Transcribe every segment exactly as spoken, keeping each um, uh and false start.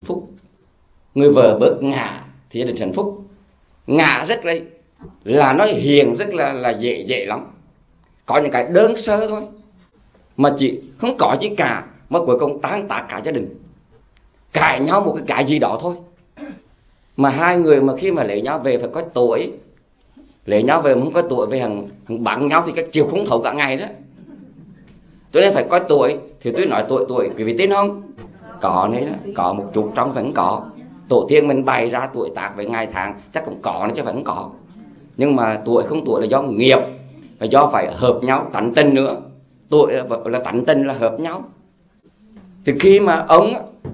phúc. Người vợ bớt ngạ thì gia đình hạnh phúc. Ngạ rất là là nói hiền, rất là là dễ dễ lắm. Có những cái đơn sơ thôi mà chỉ không có gì cả, mà cuối cùng tan tác cả gia đình, cãi nhau một cái cái gì đó thôi. Mà hai người mà khi mà lấy nhau về phải có tuổi, lấy nhau về mà không có tuổi về hàng, hàng bắn nhau thì các chiều không thấu cả ngày đó. Cho nên phải có tuổi. Thì tôi nói tuổi tuổi quý vị tin không? Có đấy, có một chút trong vẫn có. Tổ tiên mình bày ra tuổi tác với ngày tháng chắc cũng có chứ vẫn có. Nhưng mà tuổi không tuổi là do nghiệp, là do phải hợp nhau tánh tình nữa. Tuổi là tánh tình là hợp nhau. Thì khi mà ông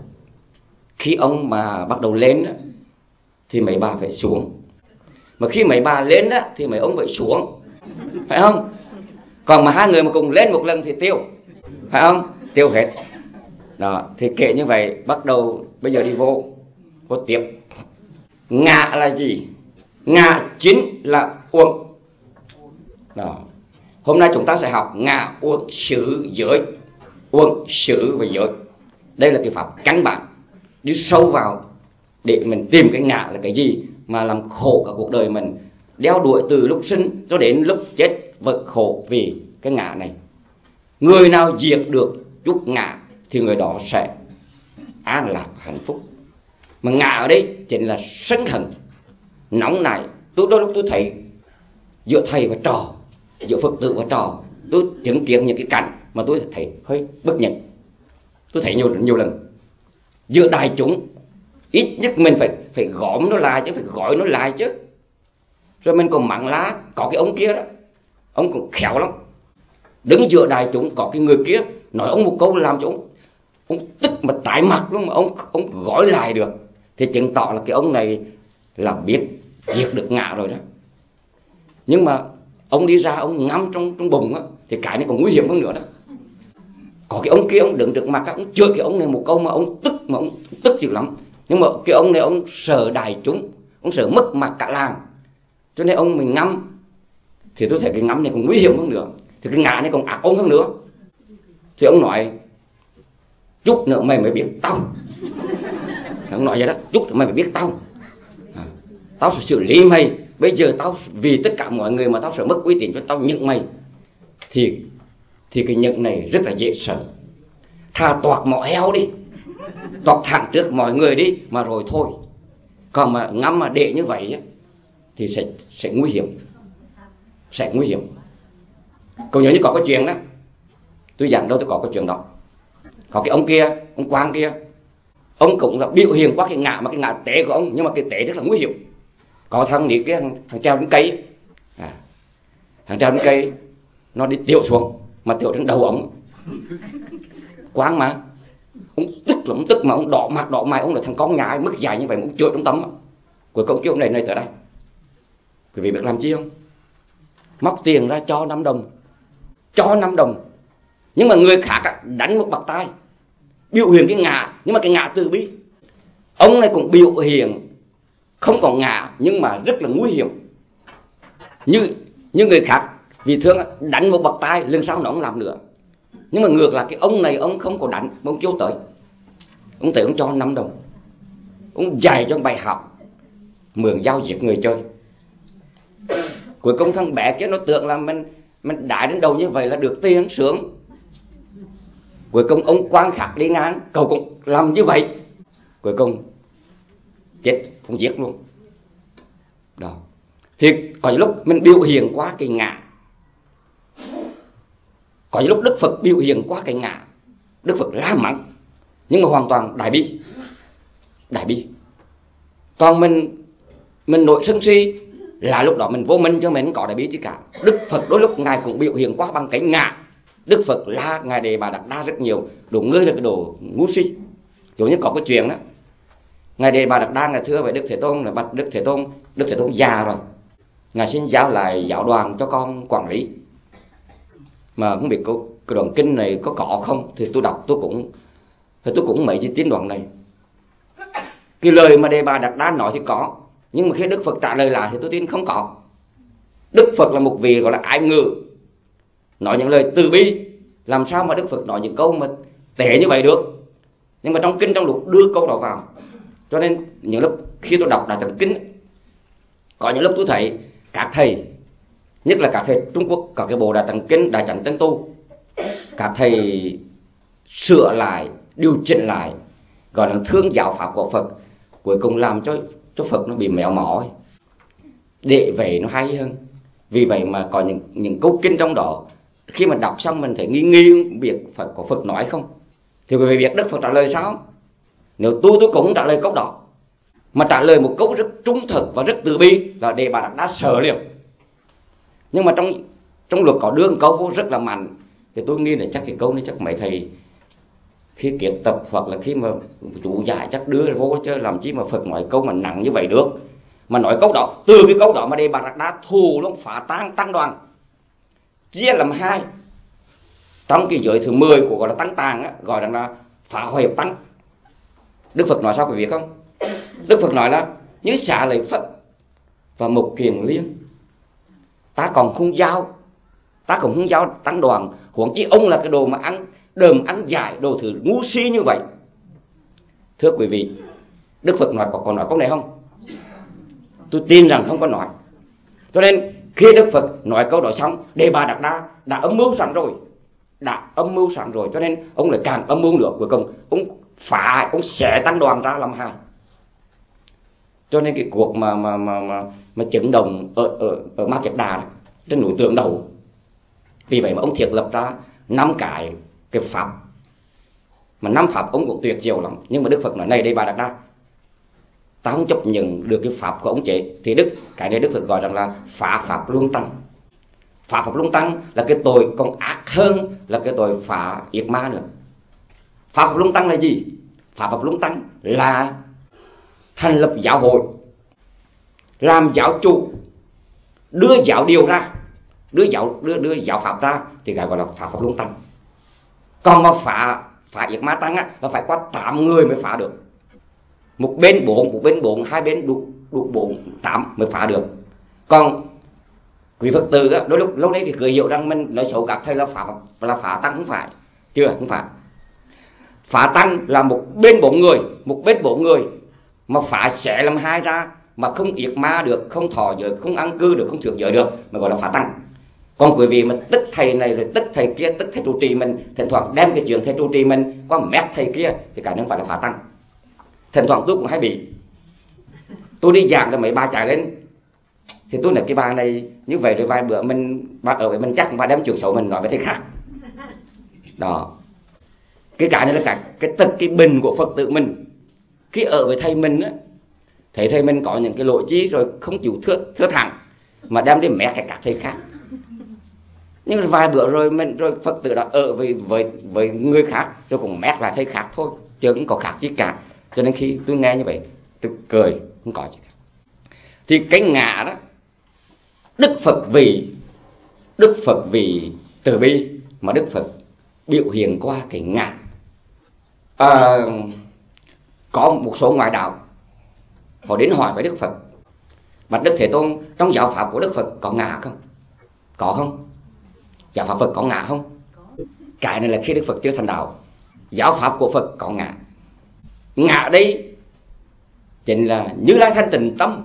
Khi ông mà bắt đầu lên thì mấy bà phải xuống. Mà khi mấy bà lên đó thì mấy ông phải xuống, phải không? Còn mà hai người mà cùng lên một lần thì tiêu, phải không? Tiêu hết. Đó, thì kể như vậy. Bắt đầu bây giờ đi vô Vô tiếp. Ngạ là gì? Ngạ chính là uống. Đó. Hôm nay chúng ta sẽ học ngạ, uống, xứ, giới. Uống, xứ và giới. Đây là cái pháp căn bản, đi sâu vào để mình tìm cái ngạ là cái gì mà làm khổ cả cuộc đời mình, đeo đuổi từ lúc sinh cho đến lúc chết, vật khổ vì cái ngạ này. Người nào diệt được chút ngạ thì người đó sẽ an lạc hạnh phúc. Mà ngạ ở đây chính là sân hận, nóng nảy. Tôi đôi lúc tôi thấy giữa thầy và trò, giữa Phật tử và trò, tôi chứng kiến những cái cảnh mà tôi thấy hơi bất nhận. Tôi thấy nhiều nhiều lần giữa đại chúng, ít nhất mình phải phải gom nó lại chứ, phải gọi nó lại chứ. Rồi mình còn mắng lá. Có cái ông kia đó, ông cũng khéo lắm. Đứng giữa đại chúng có cái người kia nói ông một câu làm cho ông ông tức mà tái mặt luôn, mà ông ông gọi lại được thì chứng tỏ là cái ông này là biết diệt được ngạ rồi đó. Nhưng mà ông đi ra ông ngâm trong trong bụng á, thì cái này còn nguy hiểm hơn nữa đó. Có cái ông kia ông đứng trước mặt á, ông chửi cái ông này một câu mà ông tức, mà ông tức dữ lắm. Nhưng mà cái ông này ông sợ đại chúng, ông sợ mất mặt cả làng, cho nên ông mình ngâm. Thì tôi thấy cái ngâm này còn nguy hiểm hơn nữa, thì cái ngạ này còn ác ôn hơn nữa. Thì ông nói chút nữa mày mới biết tao. Ông nói vậy đó, chút nữa mày mới biết tao à, tao sẽ xử lý mày. Bây giờ tao vì tất cả mọi người mà tao sẽ mất uy tín cho tao nhận mày. Thì Thì cái nhận này rất là dễ sợ. Thà toạc mỏ heo đi, toạc thẳng trước mọi người đi mà rồi thôi. Còn mà ngắm mà để như vậy á, thì sẽ, sẽ nguy hiểm. Sẽ nguy hiểm. Cậu nhớ như có cái chuyện đó, tôi dặn đâu tôi có cái chuyện đó. Có cái ông kia, ông Quang kia, ông cũng là biểu hiện qua cái ngạ, mà cái ngạ tế của ông, nhưng mà cái tế rất là nguy hiểm. Có thằng đi kia, thằng, thằng treo đến cây à, thằng treo đến cây nó đi tiểu xuống, mà tiểu trên đầu ông. Quang mà ông tức lắm, ông tức mà ông đỏ mặt đỏ mày. Ông là thằng con nhà mức dài như vậy mà ông chửi trong tấm. Cuối cùng kêu ông này này tới đây. Quý vị biết làm chi không? Móc tiền ra cho năm đồng. Cho năm đồng. Nhưng mà người khác đánh một bạt tai, biểu hiện cái ngạ, nhưng mà cái ngạ từ bi. Ông này cũng biểu hiện không có ngạ, nhưng mà rất là nguy hiểm. Như, như người khác vì thương đánh một bạt tai, lần sau nó không làm nữa. Nhưng mà ngược lại cái ông này ông không có đánh, mà ông kêu tới. Ông tới ông cho năm đồng. Ông dạy cho bài học mượn dao giết người chơi. Cuối cùng thằng bé kia nó tưởng là mình mình đãi đến đầu như vậy là được tiền sướng. Cuối cùng ông Quang khác đi ngang, cậu cũng làm như vậy. Cuối cùng chết, không giết luôn. Đó. Thì có những lúc mình biểu hiện qua cái ngạ, có những lúc Đức Phật biểu hiện qua cái ngạ. Đức Phật la mắng, nhưng mà hoàn toàn đại bi. Đại bi. Còn mình Mình nội sân si là lúc đó mình vô minh, cho mình không có đại bi chứ cả. Đức Phật đôi lúc Ngài cũng biểu hiện qua bằng cái ngạ. Đức Phật la Ngài Đề Bà Đạt Đa rất nhiều. Đồ ngươi là cái đồ ngu si. Giống như có cái chuyện đó, Ngài Đề Bà Đạt Đa Ngài thưa với Đức Thế Tôn là bạch Đức Thế Tôn, Đức Thế Tôn già rồi, Ngài xin giao lại giáo đoàn cho con quản lý. Mà không biết có, cái đoạn kinh này có có không, thì tôi đọc tôi cũng thì tôi cũng mấy chi tín đoạn này. Cái lời mà Đề Bà Đạt Đa nói thì có, nhưng mà khi Đức Phật trả lời lại thì tôi tin không có. Đức Phật là một vị gọi là ái ngữ, nói những lời từ bi. Làm sao mà Đức Phật nói những câu mà tệ như vậy được? Nhưng mà trong kinh trong luật đưa câu đó vào. Cho nên những lúc khi tôi đọc Đại Tạng Kinh, có những lúc tôi thấy các thầy, nhất là các thầy Trung Quốc, có cái bộ Đại Tạng Kinh, Đại Chánh Tân Tu, các thầy sửa lại, điều chỉnh lại, gọi là thương giáo pháp của Phật, cuối cùng làm cho cho Phật nó bị méo mó, để vậy nó hay hơn. Vì vậy mà có những những câu kinh trong đó, khi mà đọc xong mình thấy nghi nghi việc phải có Phật nói không, thì quý vị biết Đức Phật trả lời sao? Nếu tôi tôi cũng trả lời câu đó, mà trả lời một câu rất trung thực và rất từ bi, là Đề Bà Đạt Đa sợ liền. Nhưng mà trong trong luật có đưa câu vô rất là mạnh, thì tôi nghĩ là chắc cái câu này chắc mấy thầy khi kiệt tập hoặc là khi mà chủ giải chắc đưa vô chứ làm chi mà Phật nói câu mà nặng như vậy được. Mà nói câu đó, từ cái câu đó mà Đề Bà Đạt Đa thù luôn, phá tan tăng đoàn, chia làm hai. Trong cái giới thứ mười của gọi là tăng tàng á, gọi là phá hoại tăng. Đức Phật nói sao quý vị biết không? Đức Phật nói là như xả lời Phật và một kiền liên, ta còn không giao, ta còn không giao tăng đoàn, huống chi ông là cái đồ mà ăn đờm ăn dài, đồ thứ ngu si như vậy. Thưa quý vị, Đức Phật nói có còn nói câu này không? Tôi tin rằng không có nói. Cho nên khi Đức Phật nói câu đó xong, Đề Bà Đạt Đa đã âm mưu sẵn rồi, đã âm mưu sẵn rồi, cho nên ông lại càng âm mưu nữa. Cuối cùng ông phá, ông xẻ tăng đoàn ra làm hai. Cho nên cái cuộc mà mà mà mà, mà chấn động ở ở ở Ma Kiệt Đà trên núi Tượng Đầu, vì vậy mà ông thiết lập ra năm cái cái pháp, mà năm pháp ông cũng tuyệt diệu lắm. Nhưng mà Đức Phật nói này Đề Bà Đạt Đa, ta không chấp nhận được cái pháp của ông chế, thì đức cái này Đức Phật gọi rằng là phá pháp luân tăng. Phá pháp luân tăng là cái tội còn ác hơn là cái tội phá yết ma nữa. Phá pháp luân tăng là gì? Phá pháp luân tăng là thành lập giáo hội, làm giáo chủ, đưa giáo điều ra, đưa giáo đưa đưa giáo pháp ra, thì gọi là phá pháp luân tăng. Còn mà phá phá yết ma tăng á, là phải qua tám người mới phá được. Một bên bốn, một bên bốn, hai bên đủ đủ bốn, tám mới phá được. Còn quý Phật tử á, đôi lúc lâu nay thì cười hiểu rằng mình nói xấu các thầy là phá là phá tăng, không phải, chưa, không phải. Phá tăng là một bên bốn người, một bên bốn người mà phá sẽ làm hai ra, mà không yết ma được, không thọ giới, không ăn cư được, không thuyết giới được, mà gọi là phá tăng. Còn quý vị mà tức thầy này rồi tức thầy kia, tức thầy trụ trì mình, thỉnh thoảng đem cái chuyện thầy trụ trì mình qua mét thầy kia, thì cái đó không phải là phá tăng. Thỉnh thoảng tôi cũng hay bị, tôi đi giảng rồi mấy bà chạy lên, thì tôi nói cái bà này như vậy rồi vài bữa mình bà ở với mình chắc bà đem chuyện xấu mình nói với thầy khác đó. Cái cái này là cái cái tật cái bình của Phật tử mình, khi ở với thầy mình á, thấy thầy mình có những cái lỗi chí rồi không chịu thưa thưa thẳng, mà đem đi mẹ cái các thầy khác. Nhưng vài bữa rồi mình rồi Phật tử đã ở với với với người khác rồi cũng mét lại thầy khác thôi, chứ không có khác gì cả. Cho nên khi tôi nghe như vậy tôi cười, không có gì cả. Thì cái ngã đó, Đức Phật vì Đức Phật vì từ bi mà Đức Phật biểu hiện qua cái ngã. À, có một số ngoại đạo họ đến hỏi với Đức Phật: Bạch Đức Thế Tôn, trong giáo pháp của Đức Phật có ngã không? Có không? Giáo pháp Phật có ngã không? Cái này là khi Đức Phật chưa thành đạo. Giáo pháp của Phật có ngã. Ngã đây chính là Như Lai thanh tịnh tâm,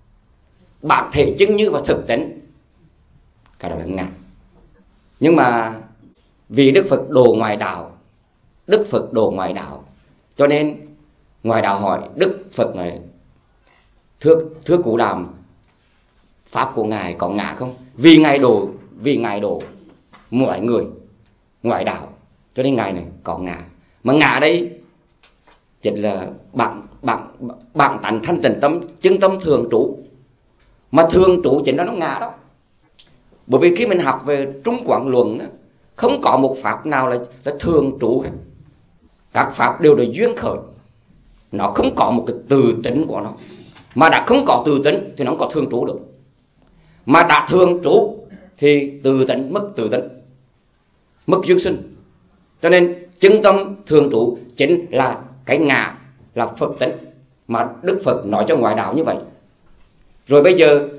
bản thể chứng như và thực tính, cái đó là ngã. Nhưng mà vì Đức Phật đồ ngoại đạo, Đức Phật đồ ngoại đạo, cho nên ngoại đạo hỏi Đức Phật này: Thưa, thưa Cụ Đàm, pháp của Ngài có ngã không? Vì Ngài đồ, vì Ngài đồ mọi người ngoại đạo, cho nên Ngài này có ngã. Mà ngã đây chính là bản bản bản tánh thanh tịnh tâm, chứng tâm thường trụ. Mà thường trụ chính đó nó ngã đó. Bởi vì khi mình học về Trung Quảng Luận, không có một pháp nào là, là thường trụ hết. Các pháp đều là duyên khởi, nó không có một cái từ tính của nó. Mà đã không có từ tính thì nó không có thường trụ được. Mà đã thường trụ thì từ tính mất từ tính, mất duyên sinh. Cho nên chứng tâm thường trụ chính là cái ngã, là Phật tính, mà Đức Phật nói cho ngoại đạo như vậy. Rồi bây giờ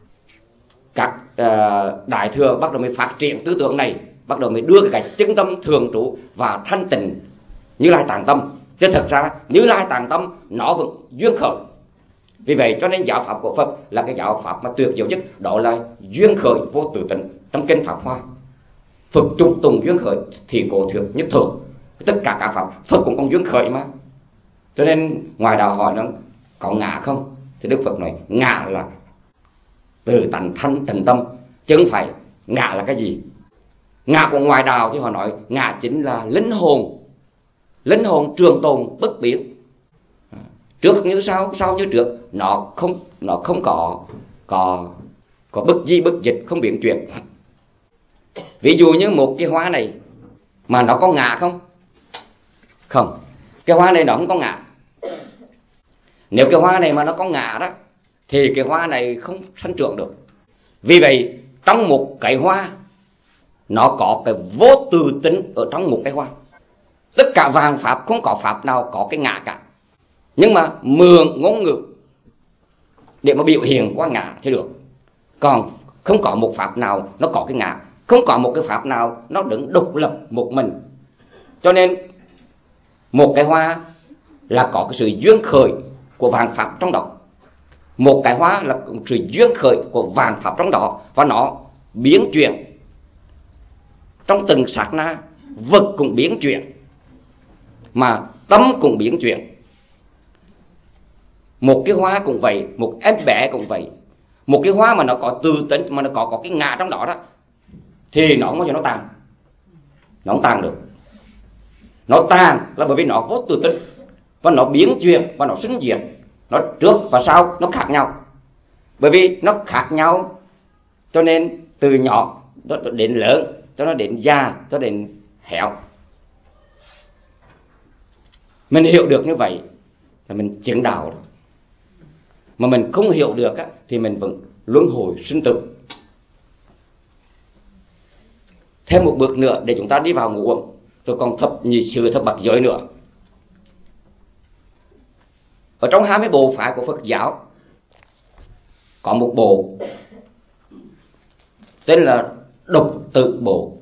các uh, đại thừa bắt đầu mới phát triển tư tưởng này, bắt đầu mới đưa cái chứng tâm thường trụ và thanh tịnh Như Lai tạng tâm chứ thật ra Như Lai Tạng Tâm nó vẫn duyên khởi. Vì vậy cho nên giáo pháp của Phật là cái giáo pháp mà tuyệt diệu nhất, đó là duyên khởi vô tự tịnh. Trong kinh Pháp Hoa, Phật trục tùng duyên khởi thì cổ thuyết nhất thường. Tất cả các pháp Phật cũng còn duyên khởi mà. Cho nên ngoài đạo hỏi nó có ngã không, thì Đức Phật nói ngã là từ tánh thanh tịnh tâm, chứ không phải ngã là cái gì. Ngã của ngoài đạo thì họ nói ngã chính là linh hồn, linh hồn trường tồn bất biến, trước như sau, sau như trước, nó không nó không có có có bất di bất dịch, không biến chuyển. Ví dụ như một cái hoa này mà nó có ngã không? Không, cái hoa này nó không có ngã. Nếu cái hoa này mà nó có ngã đó thì cái hoa này không sinh trưởng được. Vì vậy trong một cái hoa nó có cái vô tự tính ở trong một cái hoa. Tất cả vàng pháp không có pháp nào có cái ngã cả. Nhưng mà mượn ngôn ngữ để mà biểu hiện qua ngã thì được. Còn không có một pháp nào nó có cái ngã, không có một cái pháp nào nó đứng độc lập một mình. Cho nên một cái hoa là có cái sự duyên khởi của vạn pháp trong đó. Một cái hoa là sự duyên khởi của vạn pháp trong đó, và nó biến chuyển trong từng sát na. Vật cũng biến chuyển, mà tâm cũng biến chuyển. Một cái hoa cũng vậy, một em bé cũng vậy. Một cái hoa mà nó có tự tính, mà nó có, có cái ngã trong đó đó, thì nó không bao giờ nó tàn. Nó không tàn được. Nó tàn là bởi vì nó vô tự tính, và nó biến chuyển, và nó sinh diệt. Nó trước và sau nó khác nhau. Bởi vì nó khác nhau cho nên từ nhỏ đến lớn, cho nó đến già, cho đến héo. Mình hiểu được như vậy là mình chứng đạo rồi. Mà mình không hiểu được á, thì mình vẫn luân hồi sinh tử. Thêm một bước nữa để chúng ta đi vào ngũ uẩn, rồi còn thập nhị sự thập bát giới nữa. Ở trong hai mươi bộ phái của Phật giáo có một bộ tên là Độc Tự Bộ.